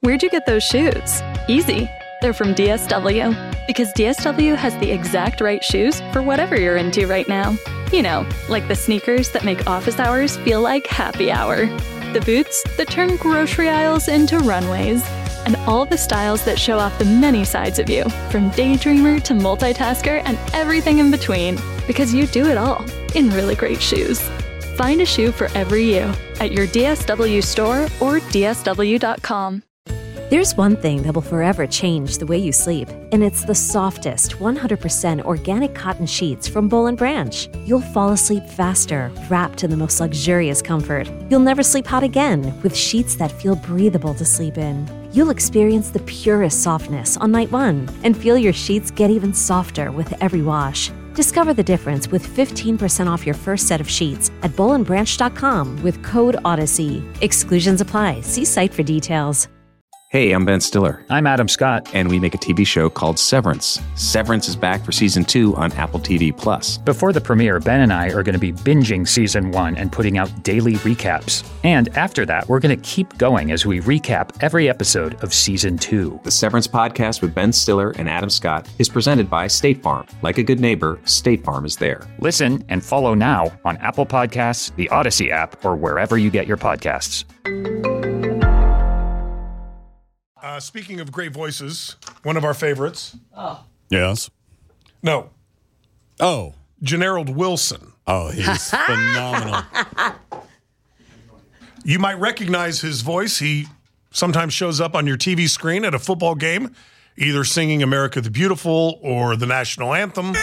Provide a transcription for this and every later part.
Where'd you get those shoes? Easy. They're from DSW. Because DSW has the exact right shoes for whatever you're into right now. You know, like the sneakers that make office hours feel like happy hour. The boots that turn grocery aisles into runways. And all the styles that show off the many sides of you, from daydreamer to multitasker and everything in between. Because you do it all in really great shoes. Find a shoe for every you at your DSW store or DSW.com. There's one thing that will forever change the way you sleep, and it's the softest, 100% organic cotton sheets from Boll & Branch. You'll fall asleep faster, wrapped in the most luxurious comfort. You'll never sleep hot again with sheets that feel breathable to sleep in. You'll experience the purest softness on night one and feel your sheets get even softer with every wash. Discover the difference with 15% off your first set of sheets at bollandbranch.com with code Odyssey. Exclusions apply. See site for details. Hey, I'm Ben Stiller. I'm Adam Scott. And we make a TV show called Severance. Severance is back for Season 2 on Apple TV+. Before the premiere, Ben and I are going to be binging Season 1 and putting out daily recaps. And after that, we're going to keep going as we recap every episode of Season 2. The Severance podcast with Ben Stiller and Adam Scott is presented by State Farm. Like a good neighbor, State Farm is there. Listen and follow now on Apple Podcasts, the Odyssey app, or wherever you get your podcasts. Speaking of great voices, one of our favorites. Oh. Yes. No. Oh. Generald Wilson. Oh, he's phenomenal. You might recognize his voice. He sometimes shows up on your TV screen at a football game, either singing America the Beautiful or the national anthem.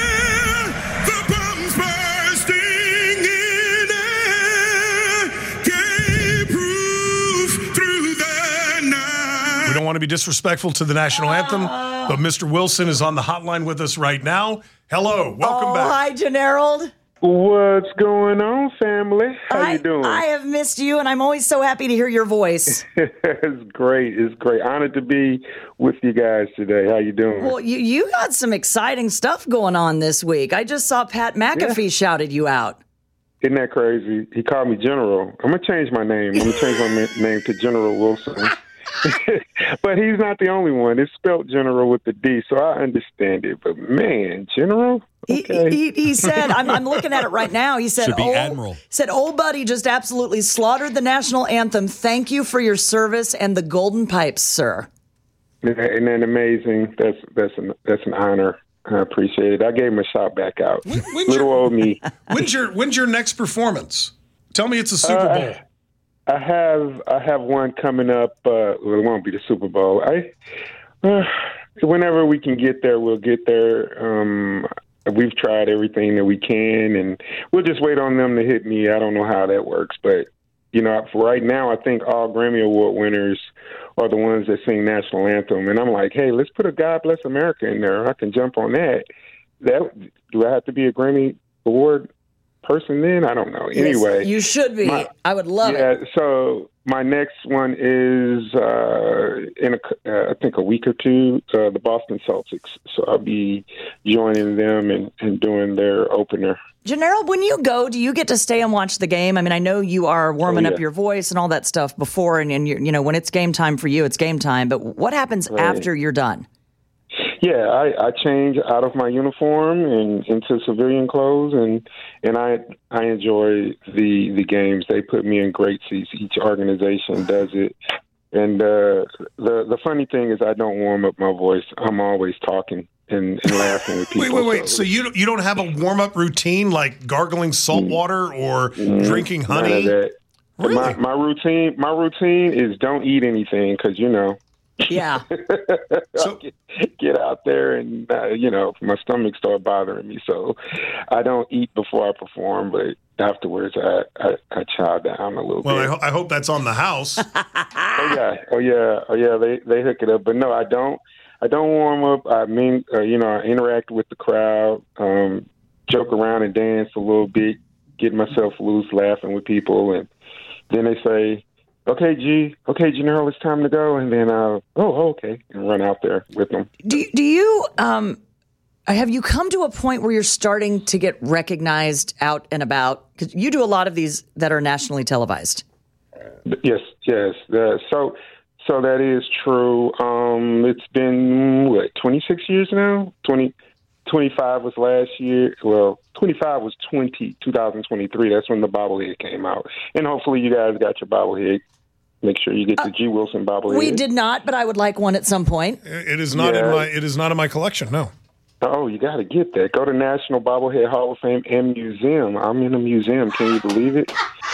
We don't want to be disrespectful to the national anthem, but Mr. Wilson is on the hotline with us right now. Hello, welcome back. Hi, Generald. What's going on, family? How you doing? I have missed you, and I'm always so happy to hear your voice. It's great. It's great. Honored to be with you guys today. How you doing? Well, you got some exciting stuff going on this week. I just saw Pat McAfee shouted you out. Isn't that crazy? He called me General. I'm going to change my name. I'm going to change my name to General Wilson. But he's not the only one. It's spelled General with the D, so I understand it. But man, General? Okay. He said, I'm looking at it right now. He said, should be Admiral. Said, old buddy just absolutely slaughtered the national anthem. Thank you for your service and the golden pipes, sir. Isn't that amazing? That's an honor. I appreciate it. I gave him a shout back out. Little old me. When's your next performance? Tell me it's a Super Bowl. I have one coming up. Well, it won't be the Super Bowl. Whenever we can get there, we'll get there. We've tried everything that we can, and we'll just wait on them to hit me. I don't know how that works, but for right now, I think all Grammy Award winners are the ones that sing national anthem, and I'm like, hey, let's put a God Bless America in there. I can jump on that. Do I have to be a Grammy Award person then? I don't know. Yes, anyway, you should be. I would love it. Yeah, so my next one is in I think a week or two, the Boston Celtics. So I'll be joining them and doing their opener. Generald, when you go, do you get to stay and watch the game? I mean, I know you are warming up your voice and all that stuff before, and when it's game time for you, it's game time. But what happens after you're done? Yeah, I change out of my uniform and into civilian clothes, and I enjoy the games. They put me in great seats. Each organization does it. And the funny thing is I don't warm up my voice. I'm always talking and laughing with people. Wait. So you don't have a warm-up routine like gargling salt water or drinking honey? None of that. Really? My routine is don't eat anything because, Yeah. So get out there and, my stomach started bothering me. So I don't eat before I perform, but afterwards I chow down a little bit. Well, I hope that's on the house. Oh yeah. They hook it up. But no, I don't warm up. I mean, I interact with the crowd, joke around and dance a little bit, get myself loose, laughing with people. And then they say, okay, General, it's time to go. And then, okay, and run out there with them. Do you, have you come to a point where you're starting to get recognized out and about? Because you do a lot of these that are nationally televised. Yes. So So that is true. It's been, 26 years now? 25 was last year. Well, 25 was 2023. That's when the bobblehead came out. And hopefully you guys got your bobblehead. Make sure you get the G. Wilson bobblehead. We did not, but I would like one at some point. It is not in my collection, no. Oh, you got to get that. Go to National Bobblehead Hall of Fame and Museum. I'm in a museum. Can you believe it?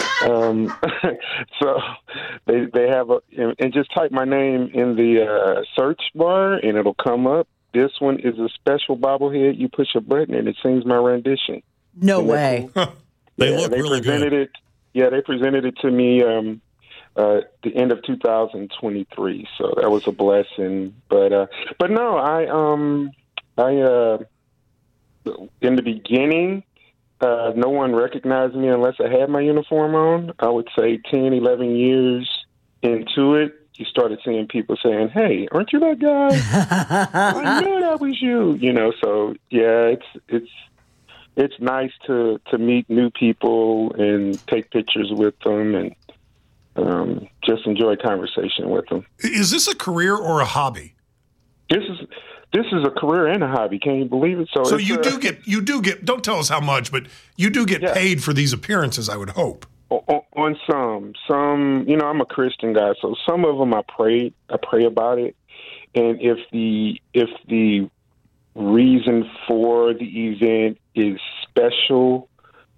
So they have and just type my name in the search bar and it'll come up. This one is a special bobblehead. You push a button and it sings my rendition. No way. They look really good. They presented it to me the end of 2023. So that was a blessing. But no, I in the beginning, no one recognized me unless I had my uniform on. I would say 10, 11 years into it, you started seeing people saying, "Hey, aren't you that guy? I knew that was you." So yeah, it's nice to meet new people and take pictures with them and just enjoy conversation with them. Is this a career or a hobby? This is a career and a hobby. Can you believe it? So you do get. Don't tell us how much, but you do get paid for these appearances, I would hope. On some, I'm a Christian guy, so some of them I pray about it, and if the reason for the event is special,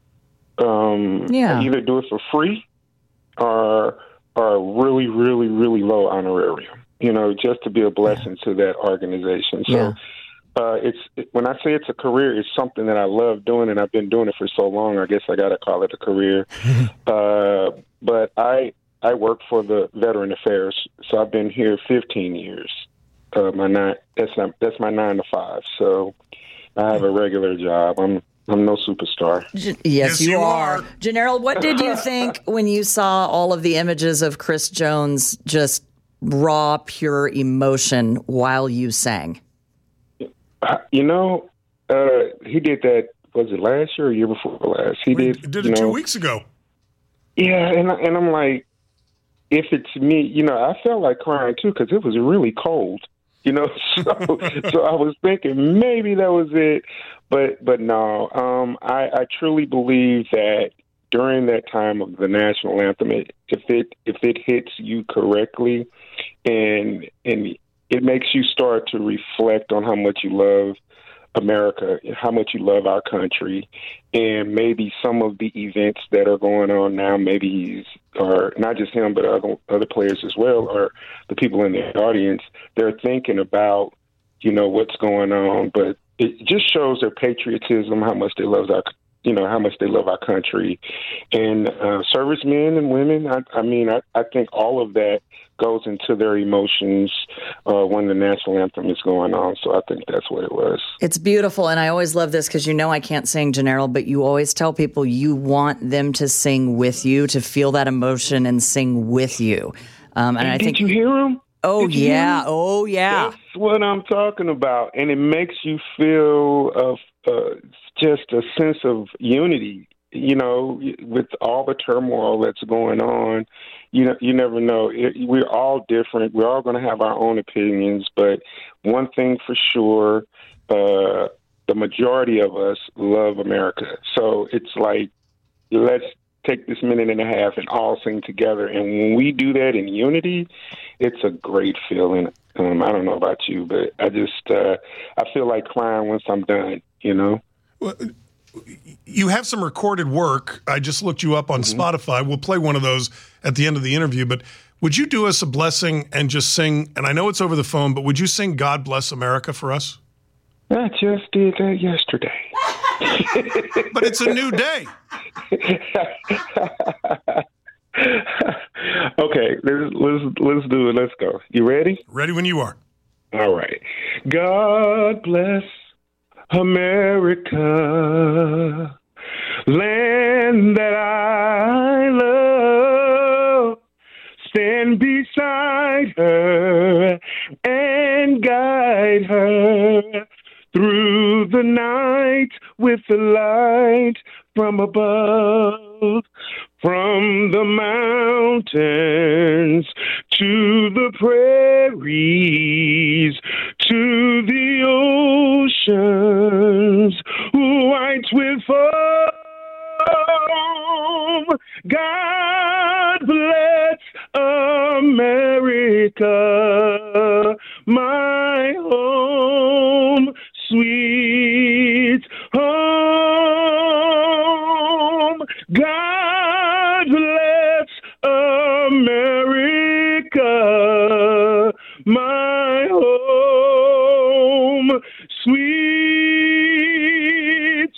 I either do it for free or really, really, really low honorarium. Just to be a blessing to that organization. So when I say it's a career, it's something that I love doing, and I've been doing it for so long. I guess I got to call it a career. But I work for the Veteran Affairs, so I've been here 15 years. That's my 9 to 5. So I have a regular job. I'm no superstar. Yes, you are. Janelle, what did you think when you saw all of the images of Chris Jones just raw, pure emotion while you sang? He did that, was it last year or year before last? He did it 2 weeks ago. Yeah, and I'm like, if it's me, I felt like crying too because it was really cold, so I was thinking maybe that was it, but no, I truly believe that during that time of the national anthem, if it hits you correctly, and it makes you start to reflect on how much you love America, how much you love our country, and maybe some of the events that are going on now, or not just him, but other players as well, or the people in the audience, they're thinking about, what's going on, but it just shows their patriotism, how much they love our country, and servicemen and women. I think all of that goes into their emotions when the national anthem is going on. So I think that's what it was. It's beautiful, and I always love this because I can't sing, Gennaro, but you always tell people you want them to sing with you, to feel that emotion and sing with you. And I think you hear them? Oh yeah, oh yeah. That's what I'm talking about, and it makes you feel just a sense of unity. With all the turmoil that's going on, you never know. We're all different. We're all going to have our own opinions, but one thing for sure, the majority of us love America. So it's like, let's take this minute and a half and all sing together. And when we do that in unity, it's a great feeling. I don't know about you, but I feel like crying once I'm done, Well, you have some recorded work. I just looked you up on Spotify. We'll play one of those at the end of the interview, but would you do us a blessing and just sing, and I know it's over the phone, but would you sing God Bless America for us? I just did that yesterday. But it's a new day. Okay, let's do it. Let's go. You ready? Ready when you are. All right. God bless America, land that I love. Stand beside her and guide her through the night with the light from above, from the mountains to the prairie. breeze to the oceans white with foam. God bless America, my home, sweet home. God bless America, my home, sweet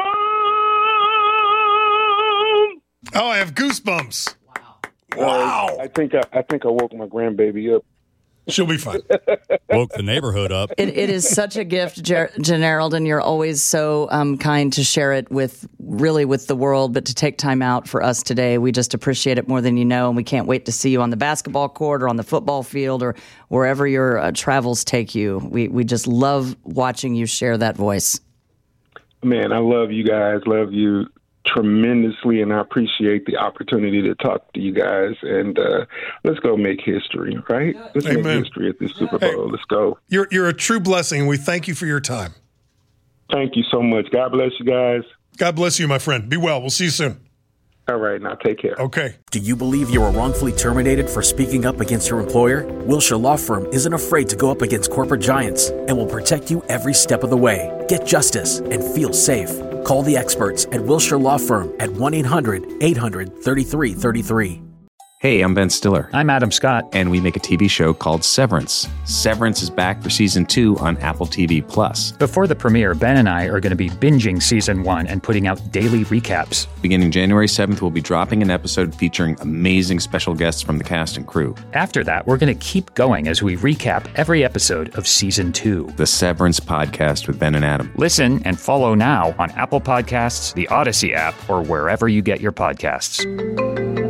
home. Oh, I have goosebumps. Wow. I think I woke my grandbaby up. She'll be fine. Woke the neighborhood up. It is such a gift, Generald, and you're always so kind to share it with the world, but to take time out for us today, we just appreciate it more than you know, and we can't wait to see you on the basketball court or on the football field or wherever your travels take you. We just love watching you share that voice. Man, I love you guys, love you tremendously, and I appreciate the opportunity to talk to you guys, and let's go make history, right? Let's make history at this Super Bowl. Let's go. You're a true blessing, and we thank you for your time. Thank you so much. God bless you guys. God bless you, my friend. Be well. We'll see you soon. All right, now take care. Okay. Do you believe you were wrongfully terminated for speaking up against your employer? Wilshire Law Firm isn't afraid to go up against corporate giants and will protect you every step of the way. Get justice and feel safe. Call the experts at Wilshire Law Firm at 1-800-800-3333. Hey, I'm Ben Stiller. I'm Adam Scott. And we make a TV show called Severance. Severance is back for season 2 on Apple TV+. Before the premiere, Ben and I are going to be binging season 1 and putting out daily recaps. Beginning January 7th, we'll be dropping an episode featuring amazing special guests from the cast and crew. After that, we're going to keep going as we recap every episode of season 2. The Severance Podcast with Ben and Adam. Listen and follow now on Apple Podcasts, the Odyssey app, or wherever you get your podcasts.